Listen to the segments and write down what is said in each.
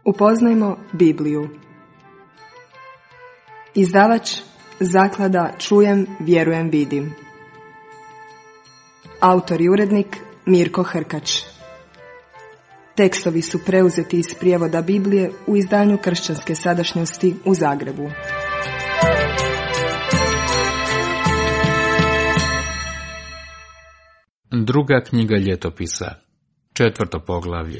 Upoznajmo Bibliju. Izdavač Zaklada Čujem, vjerujem, vidim. Autor i urednik Mirko Hrkač. Tekstovi su preuzeti iz prijevoda Biblije u izdanju Kršćanske sadašnjosti u Zagrebu. Druga knjiga ljetopisa, 4. poglavlje.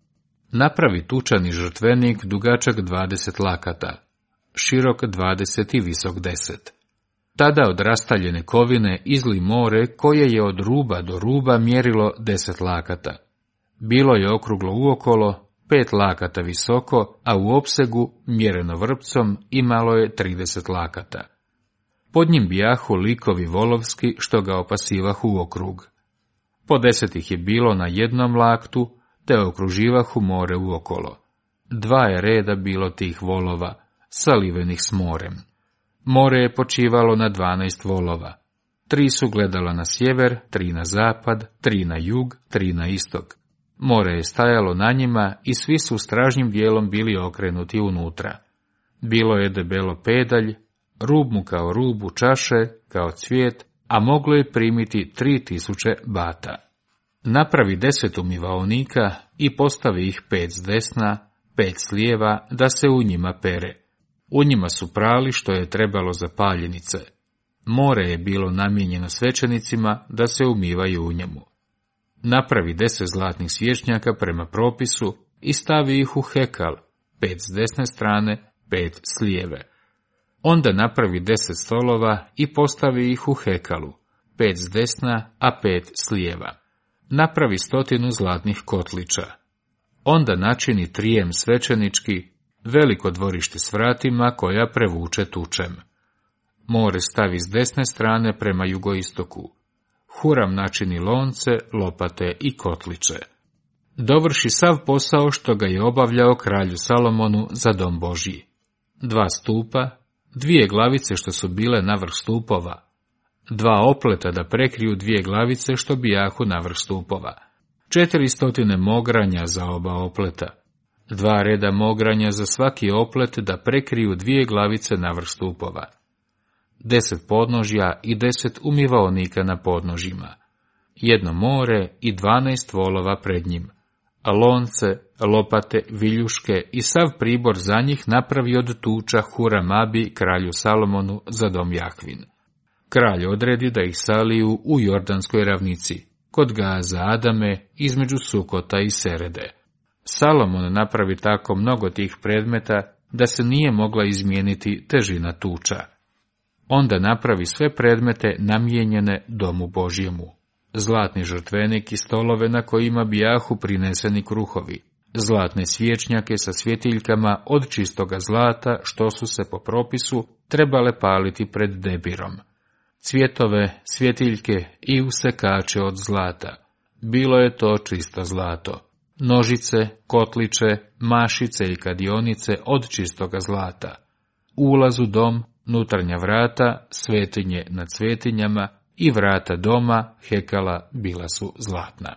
Napravi tučani žrtvenik dugačak 20 lakata, širok 20 i visok 10. Tada od rastaljene kovine izli more koje je od ruba do ruba mjerilo 10 lakata. Bilo je okruglo uokolo, 5 lakata visoko, a u opsegu, mjereno vrpcom, imalo je 30 lakata. Pod njim bijahu likovi volovski što ga opasivahu u okrug. Po 10 ih je bilo na jednom laktu, te okruživahu more uokolo. 2 je reda bilo tih volova, salivenih s morem. More je počivalo na 12 volova. 3 su gledala na sjever, 3 na zapad, 3 na jug, 3 na istok. More je stajalo na njima i svi su stražnjim dijelom bili okrenuti unutra. Bilo je debelo pedalj, rub mu kao rubu čaše, kao cvijet, a moglo je primiti 3000 bata. Napravi 10 umivaonika i postavi ih 5 s desna, 5 s lijeva, da se u njima pere. U njima su prali što je trebalo za paljenice. More je bilo namijenjeno svećenicima da se umivaju u njemu. Napravi 10 zlatnih svječnjaka prema propisu i stavi ih u hekal, 5 s desne strane, 5 s lijeve. Onda napravi 10 stolova i postavi ih u hekalu, 5 s desna, a 5 s lijeva. Napravi 100 zlatnih kotlića. Onda načini trijem svećenički, veliko dvorište s vratima koja prevuče tučem. More stavi s desne strane prema jugoistoku. Huram načini lonce, lopate i kotliće. Dovrši sav posao što ga je obavljao kralju Salomonu za dom Božji. 2 stupa, 2 glavice što su bile na vrh stupova, 2 opleta da prekriju 2 glavice što bijahu na vrh stupova, 400 mogranja za oba opleta, 2 reda mogranja za svaki oplet da prekriju 2 glavice na vrh stupova, 10 podnožja i 10 umivaonika na podnožjima, 1 more i 12 volova pred njim, a lonce, lopate, viljuške i sav pribor za njih napravi od tuča Huram-abi kralju Salomonu za dom Jahvin. Kralj odredi da ih saliju u Jordanskoj ravnici, kod Gaza Adame, između Sukota i Serede. Salomon napravi tako mnogo tih predmeta da se nije mogla izmijeniti težina tuča. Onda napravi sve predmete namijenjene domu Božjemu. Zlatni žrtvenik i stolove na kojima bijahu prineseni kruhovi, zlatne svječnjake sa svjetiljkama od čistoga zlata što su se po propisu trebale paliti pred Debirom. Cvjetove, svjetiljke i usekače od zlata. Bilo je to čisto zlato. Nožice, kotliće, mašice i kadionice od čistoga zlata. Ulaz u dom, nutarnja vrata, svetinje nad svetinjama i vrata doma, hekala, bila su zlatna.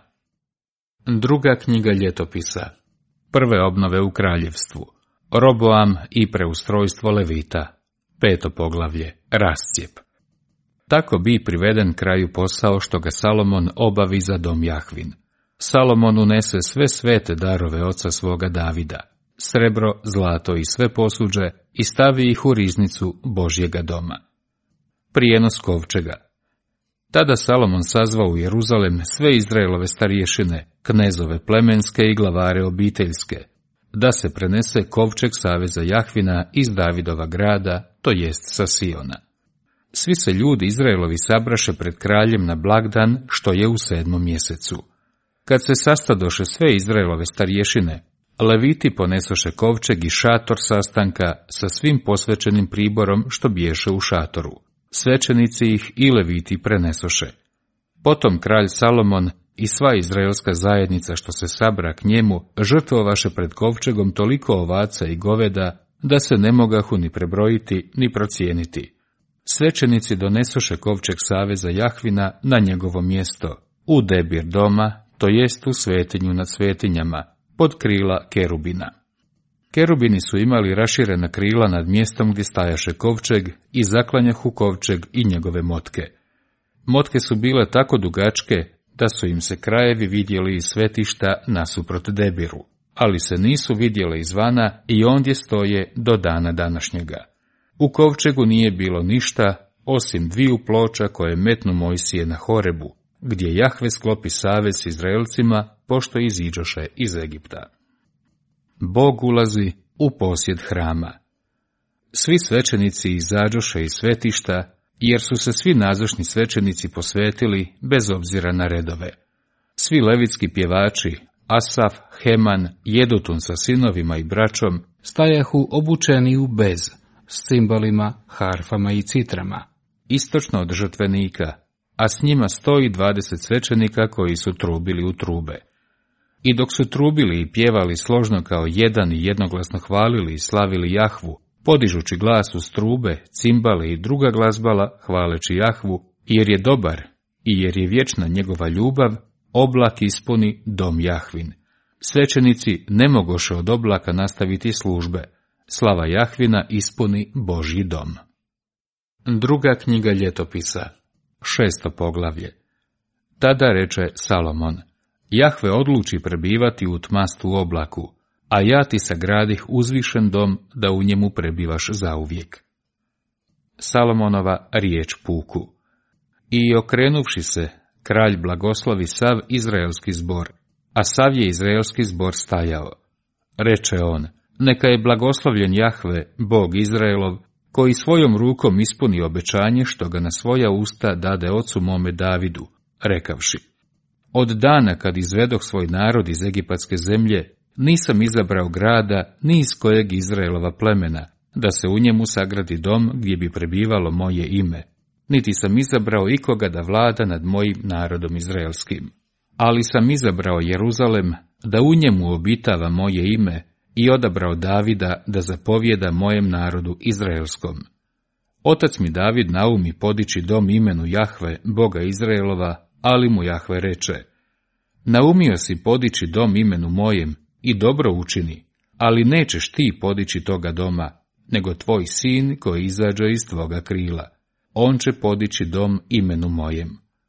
Druga knjiga ljetopisa. Prve obnove u kraljevstvu. Roboam i preustrojstvo Levita. 5. poglavlje. Rascijep. Tako bi priveden kraju posao što ga Salomon obavi za dom Jahvin. Salomon unese sve svete darove oca svoga Davida, srebro, zlato i sve posuđe, i stavi ih u riznicu Božjega doma. Prijenos kovčega. Tada Salomon sazvao u Jeruzalem sve Izraelove starješine, knezove plemenske i glavare obiteljske, da se prenese kovčeg saveza Jahvina iz Davidova grada, to jest sa Siona. Svi se ljudi Izraelovi sabraše pred kraljem na blagdan, što je u 7. mjesecu. Kad se sastadoše sve Izraelove starješine, Leviti ponesoše kovčeg i šator sastanka sa svim posvećenim priborom što biješe u šatoru. Svećenici ih i Leviti prenesoše. Potom kralj Salomon i sva izraelska zajednica što se sabra k njemu žrtvovaše pred kovčegom toliko ovaca i goveda da se ne mogahu ni prebrojiti ni procijeniti. Svećenici donesoše kovčeg saveza Jahvina na njegovo mjesto, u Debir doma, to jest u svetinju nad svetinjama, pod krila kerubina. Kerubini su imali raširena krila nad mjestom gdje stajaše kovčeg i zaklanjahu kovčeg i njegove motke. Motke su bile tako dugačke da su im se krajevi vidjeli iz svetišta nasuprot Debiru, ali se nisu vidjele izvana i ondje stoje do dana današnjega. U kovčegu nije bilo ništa osim 2 ploča koje metnu Mojsije na Horebu, gdje Jahve sklopi savez s Izraelcima pošto iziđoše iz Egipta. Bog ulazi u posjed hrama. Svi svećenici izađoše iz svetišta, jer su se svi nazočni svećenici posvetili bez obzira na redove. Svi levitski pjevači, Asaf, Heman, Jedutun sa sinovima i braćom, stajahu obučeni u bez, s cimbalima, harfama i citrama, istočno od žrtvenika, a s njima 120 svećenika koji su trubili u trube. I dok su trubili i pjevali složno kao jedan i jednoglasno hvalili i slavili Jahvu, podižući glas uz trube, cimbale i druga glazbala, hvaleći Jahvu, jer je dobar i jer je vječna njegova ljubav, oblak ispuni dom Jahvin. Svećenici ne mogoše od oblaka nastaviti službe. Slava Jahvina ispuni Božji dom. Druga knjiga ljetopisa, 6. poglavlje. Tada reče Salomon: Jahve odluči prebivati u tmastu oblaku, a ja ti sagradih uzvišen dom da u njemu prebivaš zauvijek. Salomonova riječ puku. I okrenuvši se, kralj blagoslovi sav izraelski zbor, a sav je izraelski zbor stajao. Reče on: Neka je blagoslovljen Jahve, Bog Izraelov, koji svojom rukom ispuni obećanje što ga na svoja usta dade ocu mome Davidu, rekavši: Od dana kad izvedoh svoj narod iz egipatske zemlje, nisam izabrao grada ni iz kojeg Izraelova plemena, da se u njemu sagradi dom gdje bi prebivalo moje ime, niti sam izabrao ikoga da vlada nad mojim narodom izraelskim. Ali sam izabrao Jeruzalem, da u njemu obitava moje ime, i odabrao Davida da zapovjeda mojem narodu izraelskom. Otac mi David naumi podići dom imenu Jahve, Boga Izraelova, ali mu Jahve reče: Naumio si podići dom imenu mojem i dobro učini, ali nećeš ti podići toga doma, nego tvoj sin koji izađe iz tvoga krila. On će podići dom imenu mojem.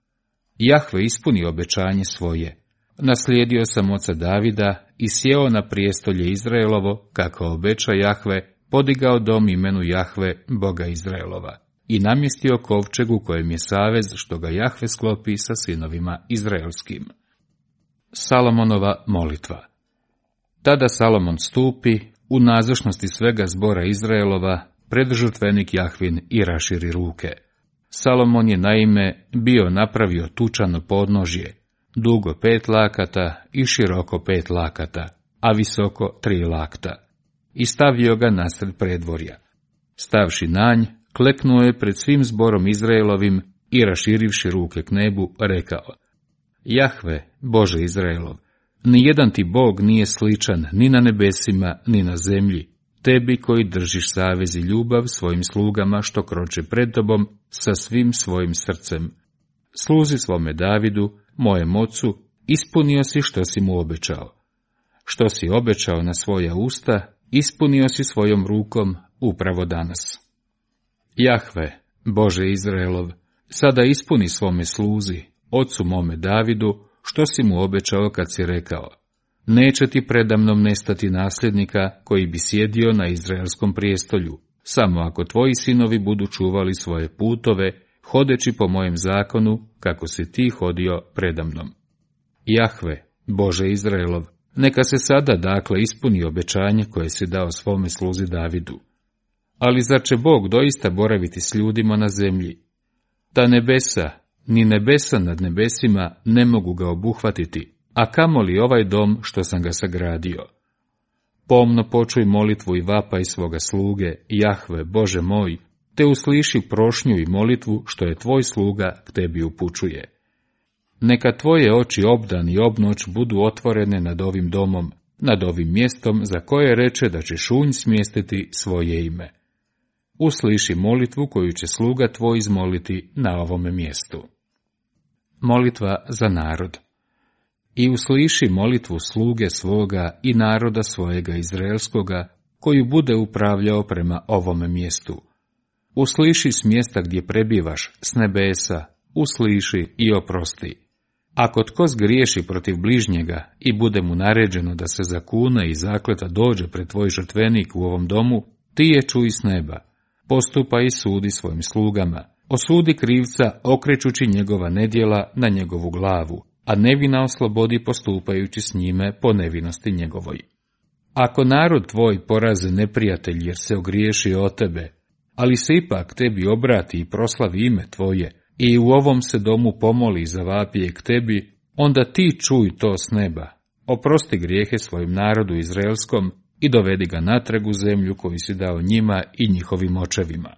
Jahve ispuni obećanje svoje. Naslijedio sam oca Davida i sjeo na prijestolje Izraelovo, kako obeća Jahve, podigao dom imenu Jahve, Boga Izraelova, i namjestio kovčeg u kojem je savez što ga Jahve sklopi sa sinovima izraelskim. Salomonova molitva. Tada Salomon stupi u nazočnosti svega zbora Izraelova pred žrtvenik Jahvin i raširi ruke. Salomon je naime bio napravio tučano podnožje, dugo 5 lakata i široko 5 lakata, a visoko 3 lakta, i stavio ga nasred predvorja. Stavši nanj, kleknuo je pred svim zborom Izraelovim i raširivši ruke k nebu, rekao: Jahve, Bože Izraelov, nijedan ti Bog nije sličan ni na nebesima, ni na zemlji, tebi koji držiš savez i ljubav svojim slugama što kroče pred tobom sa svim svojim srcem. Sluzi svome Davidu, mojem ocu, ispunio si što si mu obećao. Što si obećao na svoja usta, ispunio si svojom rukom upravo danas. Jahve, Bože Izraelov, sada ispuni svome sluzi, ocu mome Davidu, što si mu obećao kad si rekao: Neće ti predamnom nestati nasljednika koji bi sjedio na izraelskom prijestolju, samo ako tvoji sinovi budu čuvali svoje putove, hodeći po mojem zakonu, kako si ti hodio predamnom. Jahve, Bože Izraelov, neka se sada dakle ispuni obećanje koje si dao svome sluzi Davidu. Ali zar će Bog doista boraviti s ljudima na zemlji? Ta nebesa, ni nebesa nad nebesima ne mogu ga obuhvatiti, a kamoli ovaj dom što sam ga sagradio. Pomno počuj molitvu i vapaj svoga sluge, Jahve, Bože moj, te usliši prošnju i molitvu što je tvoj sluga k tebi upućuje. Neka tvoje oči obdan i obnoć budu otvorene nad ovim domom, nad ovim mjestom za koje reče da će šunj smjestiti svoje ime. Usliši molitvu koju će sluga tvoj izmoliti na ovome mjestu. Molitva za narod. I usliši molitvu sluge svoga i naroda svojega izraelskoga, koju bude upravljao prema ovome mjestu. Usliši s mjesta gdje prebivaš, s nebesa, usliši i oprosti. Ako tko zgriješi protiv bližnjega i bude mu naređeno da se zakune i zakleta dođe pred tvoj žrtvenik u ovom domu, ti je čuj s neba, postupaj i sudi svojim slugama, osudi krivca okrećući njegova nedjela na njegovu glavu, a nevina oslobodi postupajući s njime po nevinosti njegovoj. Ako narod tvoj poraze neprijatelj jer se ogriješio o tebe, ali se ipak tebi obrati i proslavi ime tvoje, i u ovom se domu pomoli za vapije k tebi, onda ti čuj to s neba, oprosti grijehe svojim narodu izraelskom i dovedi ga natrag u zemlju koju si dao njima i njihovim očevima.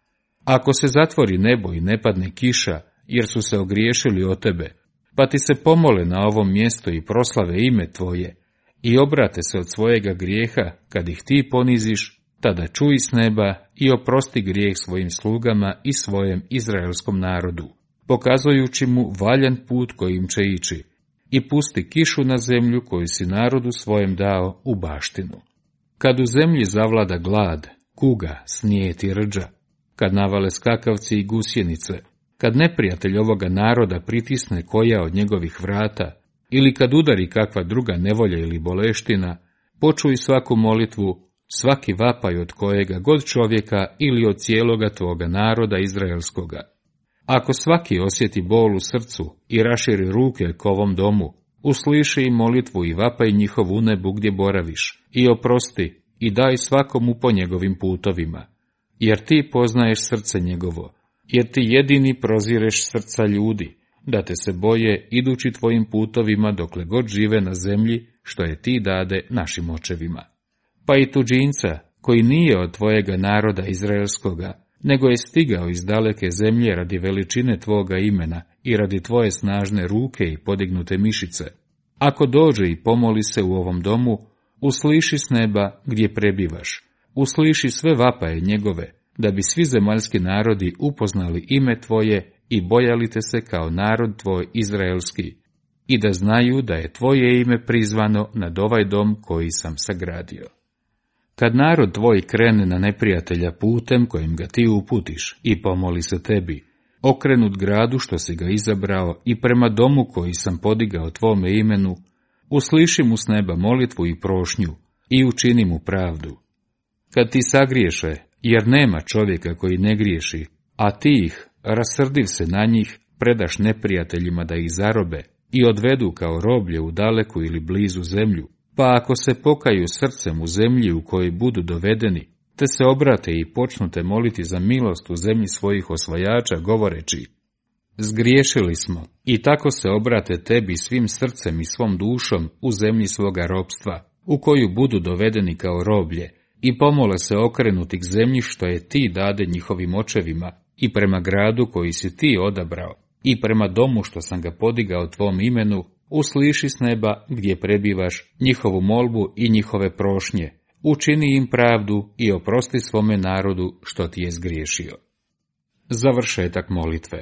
Ako se zatvori nebo i ne padne kiša, jer su se ogriješili o tebe, pa ti se pomole na ovom mjestu i proslave ime tvoje, i obrate se od svojega grijeha, kad ih ti poniziš, tada čuj s neba i oprosti grijeh svojim slugama i svojem izraelskom narodu, pokazujući mu valjan put kojim će ići, i pusti kišu na zemlju koju si narodu svojem dao u baštinu. Kad u zemlji zavlada glad, kuga, snijet i rđa, kad navale skakavci i gusjenice, kad neprijatelj ovoga naroda pritisne koja od njegovih vrata, ili kad udari kakva druga nevolja ili boleština, počuj svaku molitvu, svaki vapaj od kojega god čovjeka ili od cijeloga tvoga naroda izraelskoga. Ako svaki osjeti bol u srcu i raširi ruke k ovom domu, usliši i molitvu i vapaj njihov u nebu gdje boraviš, i oprosti, i daj svakomu po njegovim putovima, jer ti poznaješ srce njegovo, jer ti jedini prozireš srca ljudi, da te se boje idući tvojim putovima dokle god žive na zemlji, što je ti dade našim očevima. Pa i tuđinca, koji nije od tvojega naroda izraelskoga, nego je stigao iz daleke zemlje radi veličine tvoga imena i radi tvoje snažne ruke i podignute mišice, ako dođe i pomoli se u ovom domu, usliši s neba gdje prebivaš, usliši sve vapaje njegove, da bi svi zemaljski narodi upoznali ime tvoje i bojali te se kao narod tvoj izraelski, i da znaju da je tvoje ime prizvano nad ovaj dom koji sam sagradio. Kad narod tvoj krene na neprijatelja putem kojim ga ti uputiš i pomoli se tebi, okrenut gradu što si ga izabrao i prema domu koji sam podigao tvome imenu, usliši mu s neba molitvu i prošnju i učini mu pravdu. Kad ti sagriješe, jer nema čovjeka koji ne griješi, a ti ih, rasrdiv se na njih, predaš neprijateljima da ih zarobe i odvedu kao roblje u daleku ili blizu zemlju, pa ako se pokaju srcem u zemlji u kojoj budu dovedeni, te se obrate i počnu te moliti za milost u zemlji svojih osvajača, govoreći, zgriješili smo, i tako se obrate tebi svim srcem i svom dušom u zemlji svoga ropstva, u koju budu dovedeni kao roblje, i pomole se okrenuti k zemlji što je ti dade njihovim očevima, i prema gradu koji si ti odabrao, i prema domu što sam ga podigao tvom imenu, usliši s neba gdje prebivaš njihovu molbu i njihove prošnje, učini im pravdu i oprosti svome narodu što ti je zgriješio. Završetak molitve.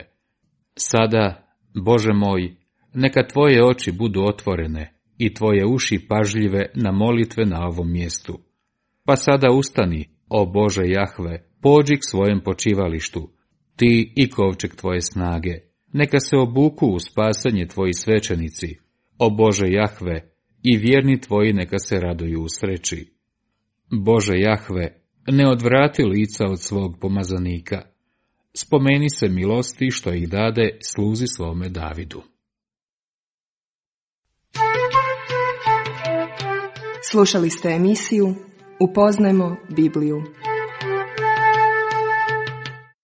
Sada, Bože moj, neka tvoje oči budu otvorene i tvoje uši pažljive na molitve na ovom mjestu. Pa sada ustani, o Bože Jahve, pođi k svojem počivalištu, ti i kovčeg tvoje snage, neka se obuku u spasanje tvoji svećenici, o Bože Jahve, i vjerni tvoji neka se raduju u sreći. Bože Jahve, ne odvrati lica od svog pomazanika, spomeni se milosti što ih dade sluzi svome Davidu. Slušali ste emisiju Upoznajmo Bibliju.